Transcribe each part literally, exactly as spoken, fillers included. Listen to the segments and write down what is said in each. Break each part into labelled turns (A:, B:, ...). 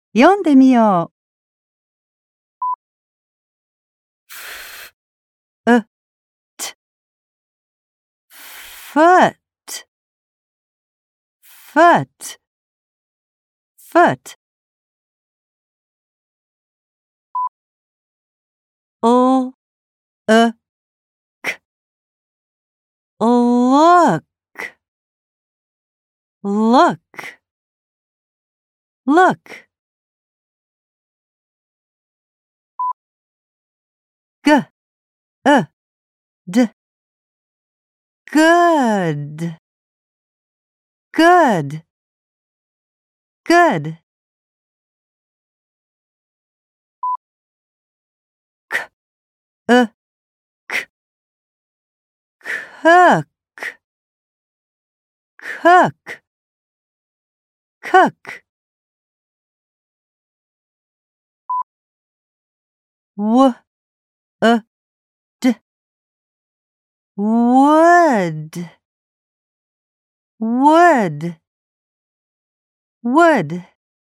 A: 読んでみよう。う、t, foot, foot, foot. お、う、く、look, look, look. ぐ、う、d, good, good, good. く、う、く、cook, cook, cook. w, u, d, wood, wood, wood.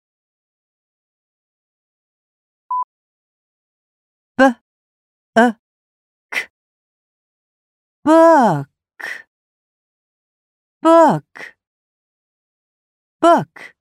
A: ぶ、う、く、book, book, book.